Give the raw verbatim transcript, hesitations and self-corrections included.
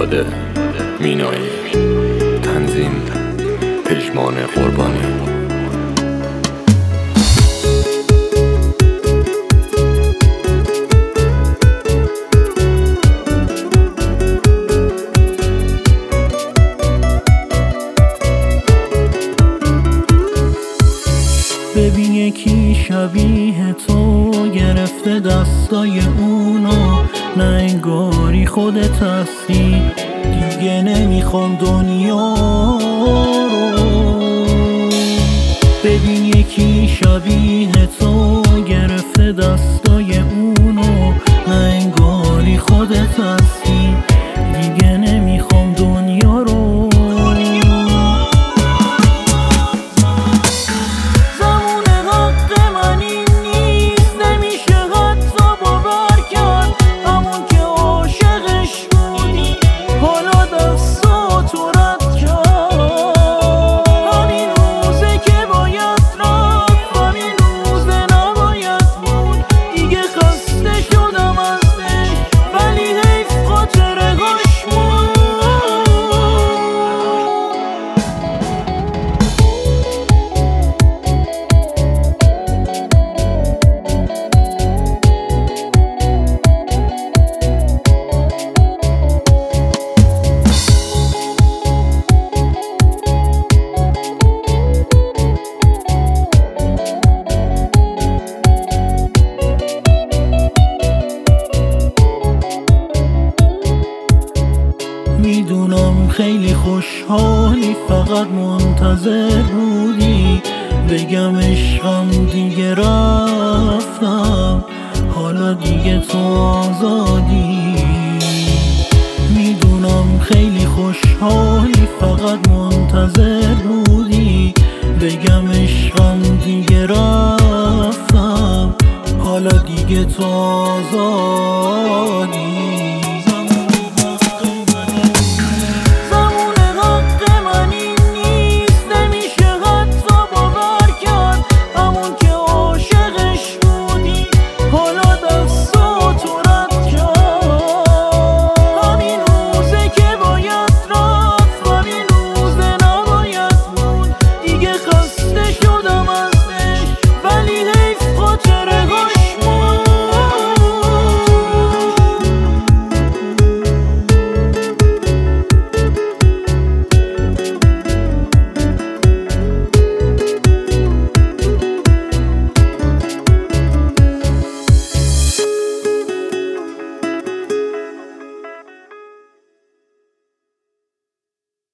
اراده مینایی، تنظیم پژمان قربانی. ببین یکی شبیه تو گرفته دستای اونو، نه انگاری خودت هستی، دیگه نمیخوام دنیا رو. ببین یکی شبیه تو گرفته دستای اونو، نه انگاری خودت هستی، دیگه نمیخوام دنیا رو. میدونم خیلی خوشحالی، فقط منتظر بودی بگم عشقم دیگه رفتم، حالا دیگه تو آزادی. میدونم خیلی خوشحالی، فقط منتظر بودی بگم عشقم دیگه رفتم، حالا دیگه تو آزادی.